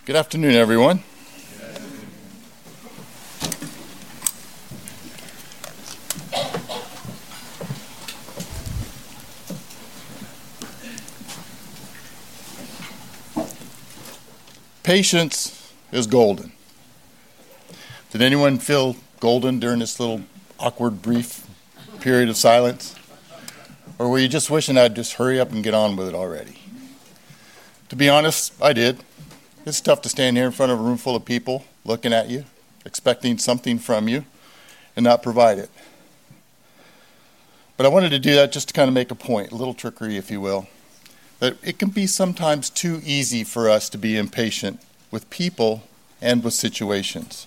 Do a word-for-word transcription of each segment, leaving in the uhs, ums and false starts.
Good afternoon, everyone. Patience is golden. Did anyone feel golden during this little awkward, brief period of silence? Or were you just wishing I'd just hurry up and get on with it already? To be honest, I did. It's tough to stand here in front of a room full of people looking at you, expecting something from you, and not provide it. But I wanted to do that just to kind of make a point, a little trickery, if you will, that it can be sometimes too easy for us to be impatient with people and with situations.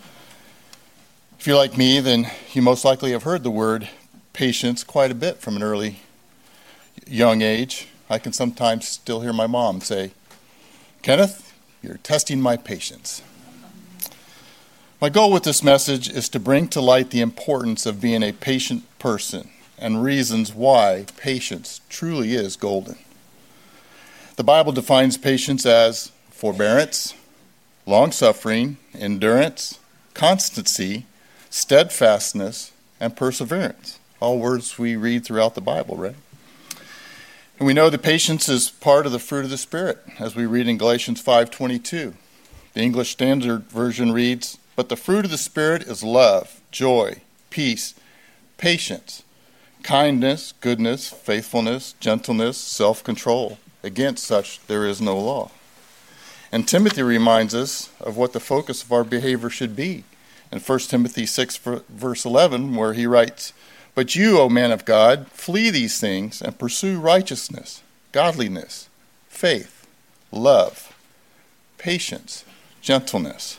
If you're like me, then you most likely have heard the word patience quite a bit from an early young age. I can sometimes still hear my mom say, "Kenneth, you're testing my patience." My goal with this message is to bring to light the importance of being a patient person and reasons why patience truly is golden. The Bible defines patience as forbearance, long-suffering, endurance, constancy, steadfastness, and perseverance. All words we read throughout the Bible, right? And we know that patience is part of the fruit of the Spirit, as we read in Galatians five twenty-two. The English Standard Version reads, "But the fruit of the Spirit is love, joy, peace, patience, kindness, goodness, faithfulness, gentleness, self-control. Against such there is no law." And Timothy reminds us of what the focus of our behavior should be in First Timothy six, verse eleven, where he writes, "But you, O man of God, flee these things and pursue righteousness, godliness, faith, love, patience, gentleness."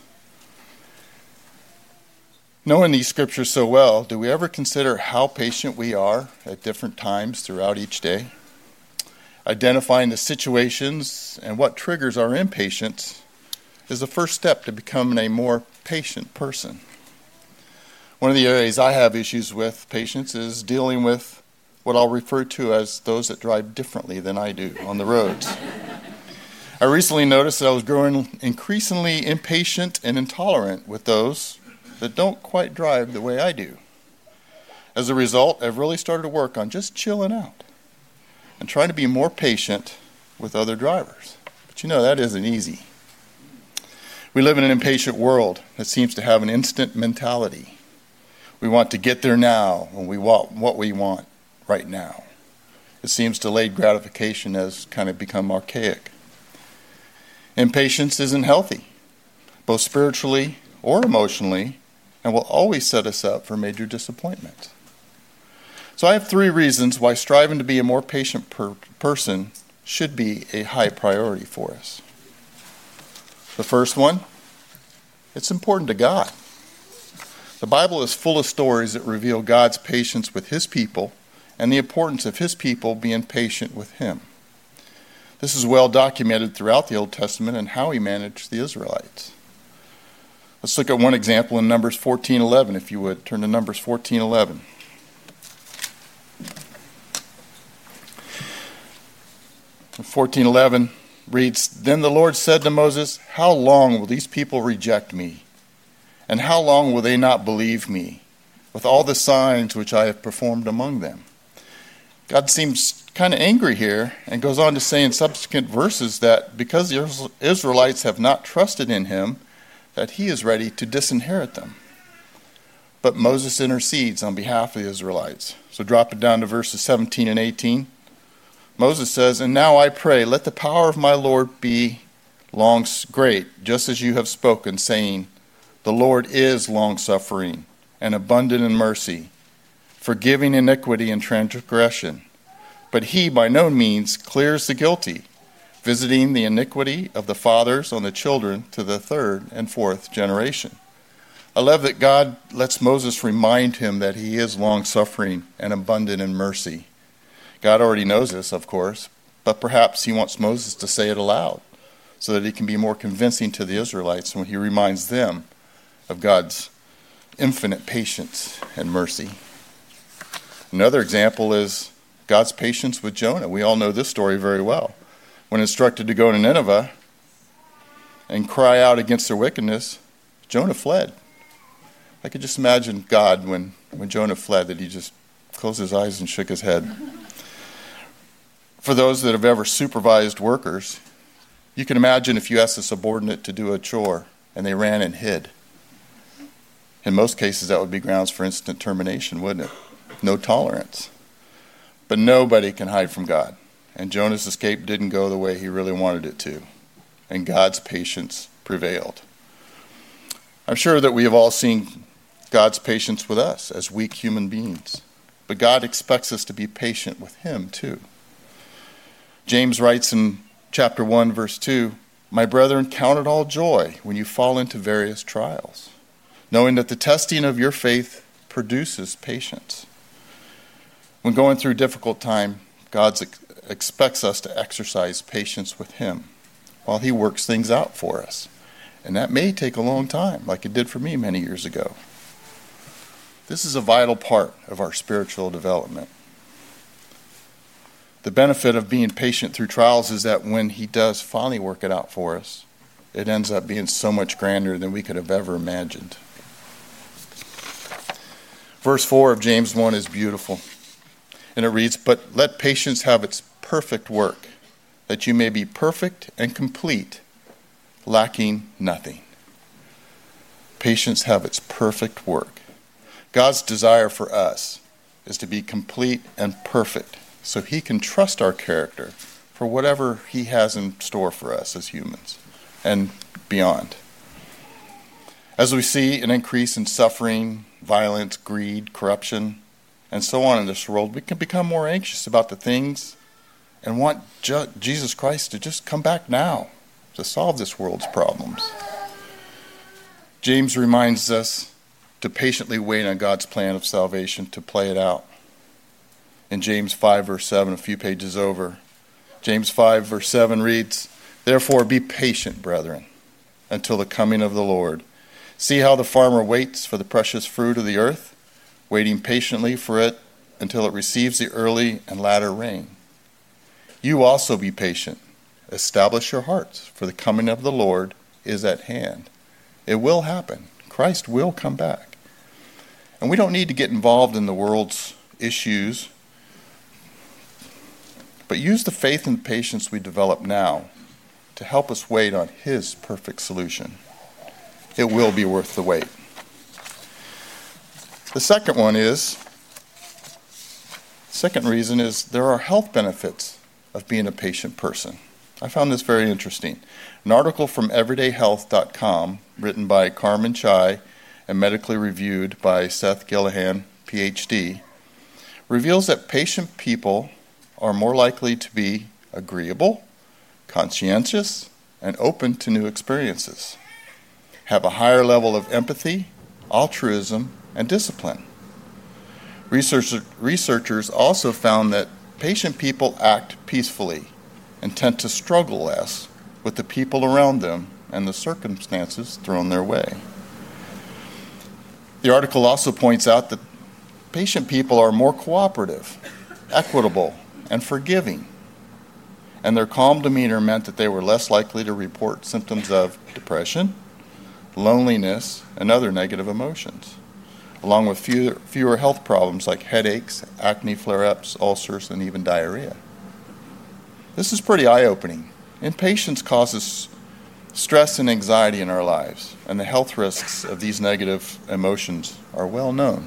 Knowing these scriptures so well, do we ever consider how patient we are at different times throughout each day? Identifying the situations and what triggers our impatience is the first step to becoming a more patient person. One of the areas I have issues with patience is dealing with what I'll refer to as those that drive differently than I do on the roads. I recently noticed that I was growing increasingly impatient and intolerant with those that don't quite drive the way I do. As a result, I've really started to work on just chilling out and trying to be more patient with other drivers. But you know, that isn't easy. We live in an impatient world that seems to have an instant mentality. We want to get there now, and we want what we want right now. It seems delayed gratification has kind of become archaic. Impatience isn't healthy, both spiritually or emotionally, and will always set us up for major disappointment. So I have three reasons why striving to be a more patient per- person should be a high priority for us. The first one, it's important to God. The Bible is full of stories that reveal God's patience with his people and the importance of his people being patient with him. This is well documented throughout the Old Testament and how he managed the Israelites. Let's look at one example in Numbers fourteen eleven, if you would. Turn to Numbers fourteen eleven. fourteen eleven reads, "Then the Lord said to Moses, how long will these people reject me? And how long will they not believe me with all the signs which I have performed among them?" God seems kind of angry here and goes on to say in subsequent verses that because the Israelites have not trusted in him, that he is ready to disinherit them. But Moses intercedes on behalf of the Israelites. So drop it down to verses seventeen and eighteen. Moses says, "And now I pray, let the power of my Lord be long great, just as you have spoken, saying, the Lord is long-suffering and abundant in mercy, forgiving iniquity and transgression. But he by no means clears the guilty, visiting the iniquity of the fathers on the children to the third and fourth generation." I love that God lets Moses remind him that he is long-suffering and abundant in mercy. God already knows this, of course, but perhaps he wants Moses to say it aloud so that he can be more convincing to the Israelites when he reminds them of God's infinite patience and mercy. Another example is God's patience with Jonah. We all know this story very well. When instructed to go to Nineveh, and cry out against their wickedness, Jonah fled. I could just imagine God when, when Jonah fled, that he just closed his eyes and shook his head. For those that have ever supervised workers, you can imagine if you asked a subordinate to do a chore and they ran and hid. In most cases, that would be grounds for instant termination, wouldn't it? No tolerance. But nobody can hide from God. And Jonah's escape didn't go the way he really wanted it to. And God's patience prevailed. I'm sure that we have all seen God's patience with us as weak human beings. But God expects us to be patient with him too. James writes in chapter one, verse two, "My brethren, count it all joy when you fall into various trials, knowing that the testing of your faith produces patience." When going through a difficult time, God ex- expects us to exercise patience with him while he works things out for us. And that may take a long time, like it did for me many years ago. This is a vital part of our spiritual development. The benefit of being patient through trials is that when he does finally work it out for us, it ends up being so much grander than we could have ever imagined. Verse four of James one is beautiful. And it reads, "But let patience have its perfect work, that you may be perfect and complete, lacking nothing." Patience have its perfect work. God's desire for us is to be complete and perfect, so he can trust our character for whatever he has in store for us as humans and beyond. As we see an increase in suffering, violence, greed, corruption, and so on in this world, we can become more anxious about the things and want ju- Jesus Christ to just come back now to solve this world's problems. James reminds us to patiently wait on God's plan of salvation to play it out. In James five, verse seven, a few pages over, James five, verse seven reads, "Therefore be patient, brethren, until the coming of the Lord. See how the farmer waits for the precious fruit of the earth, waiting patiently for it until it receives the early and latter rain. You also be patient. Establish your hearts, for the coming of the Lord is at hand." It will happen. Christ will come back. And we don't need to get involved in the world's issues, but use the faith and patience we develop now to help us wait on his perfect solution. It will be worth the wait. The second one is, second reason is there are health benefits of being a patient person. I found this very interesting. An article from everyday health dot com, written by Carmen Chai and medically reviewed by Seth Gillihan, P H D, reveals that patient people are more likely to be agreeable, conscientious, and open to new experiences, have a higher level of empathy, altruism, and discipline. Research, researchers also found that patient people act peacefully and tend to struggle less with the people around them and the circumstances thrown their way. The article also points out that patient people are more cooperative, equitable, and forgiving, and their calm demeanor meant that they were less likely to report symptoms of depression, loneliness, and other negative emotions, along with fewer, fewer health problems like headaches, acne flare-ups, ulcers, and even diarrhea. This is pretty eye-opening. Impatience causes stress and anxiety in our lives, and the health risks of these negative emotions are well known.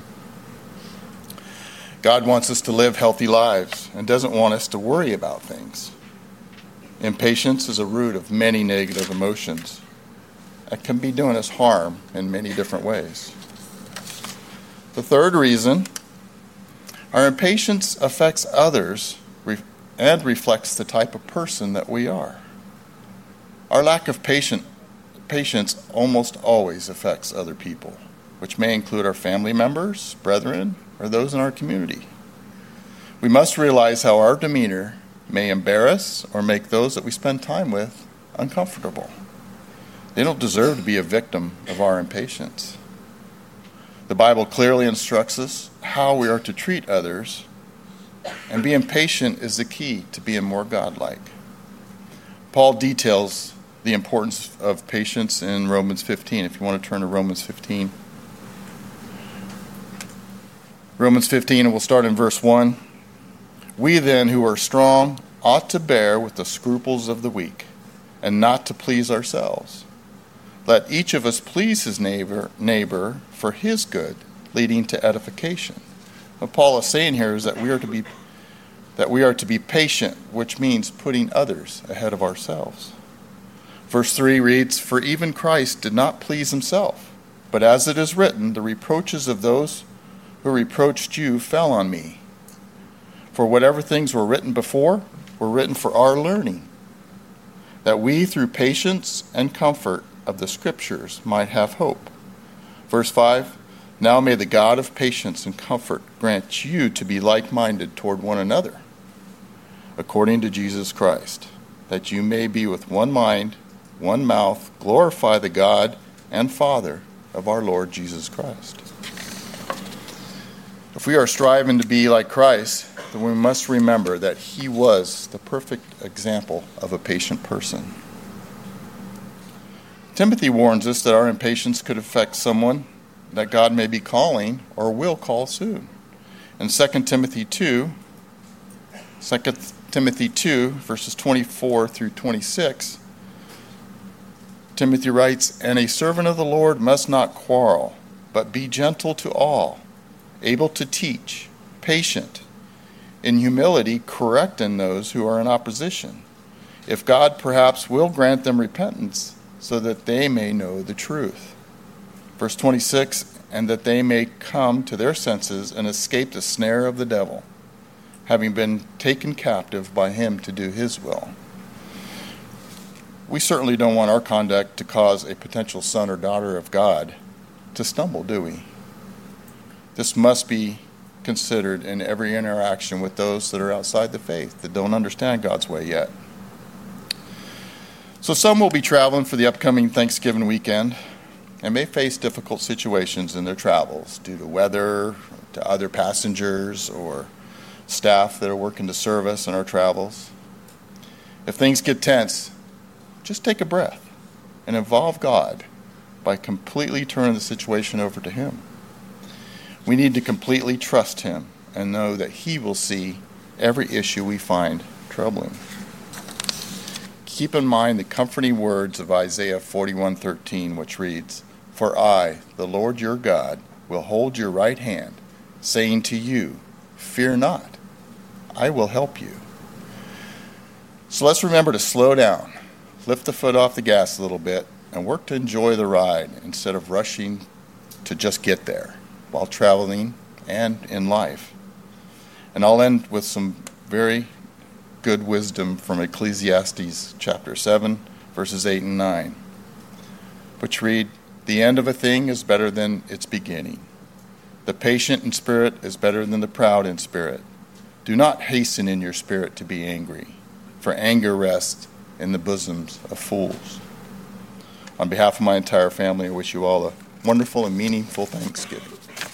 God wants us to live healthy lives and doesn't want us to worry about things. Impatience is a root of many negative emotions that can be doing us harm in many different ways. The third reason, our impatience affects others and reflects the type of person that we are. Our lack of patient, patience almost always affects other people, which may include our family members, brethren, or those in our community. We must realize how our demeanor may embarrass or make those that we spend time with uncomfortable. They don't deserve to be a victim of our impatience. The Bible clearly instructs us how we are to treat others, and being patient is the key to being more godlike. Paul details the importance of patience in Romans fifteen. If you want to turn to Romans fifteen. Romans fifteen, and we'll start in verse one. We then, who are strong, ought to bear with the scruples of the weak, and not to please ourselves. Let each of us please his neighbor, neighbor for his good, leading to edification. What Paul is saying here is that we are to be that we are to be patient, which means putting others ahead of ourselves. Verse three reads, For even Christ did not please himself, but as it is written, the reproaches of those who reproached you fell on me. For whatever things were written before were written for our learning, that we through patience and comfort of the Scriptures might have hope. Verse five, Now may the God of patience and comfort grant you to be like-minded toward one another, according to Jesus Christ, that you may be with one mind, one mouth, glorify the God and Father of our Lord Jesus Christ. If we are striving to be like Christ, then we must remember that he was the perfect example of a patient person. Timothy warns us that our impatience could affect someone that God may be calling or will call soon. In Second Timothy two, Second Timothy two, verses twenty-four through twenty-six, Timothy writes, And a servant of the Lord must not quarrel, but be gentle to all, able to teach, patient, in humility correcting those who are in opposition, if God perhaps will grant them repentance, so that they may know the truth. Verse twenty-six, And that they may come to their senses and escape the snare of the devil, having been taken captive by him to do his will. We certainly don't want our conduct to cause a potential son or daughter of God to stumble, do we? This must be considered in every interaction with those that are outside the faith, that don't understand God's way yet. So some will be traveling for the upcoming Thanksgiving weekend and may face difficult situations in their travels due to weather, to other passengers, or staff that are working to serve us in our travels. If things get tense, just take a breath and involve God by completely turning the situation over to him. We need to completely trust him and know that he will see every issue we find troubling. Keep in mind the comforting words of Isaiah forty-one thirteen, which reads, For I, the Lord your God, will hold your right hand, saying to you, Fear not, I will help you. So let's remember to slow down, lift the foot off the gas a little bit, and work to enjoy the ride instead of rushing to just get there while traveling and in life. And I'll end with some very good wisdom from Ecclesiastes chapter seven, verses eight and nine, which read, The end of a thing is better than its beginning. The patient in spirit is better than the proud in spirit. Do not hasten in your spirit to be angry, for anger rests in the bosoms of fools. On behalf of my entire family, I wish you all a wonderful and meaningful Thanksgiving.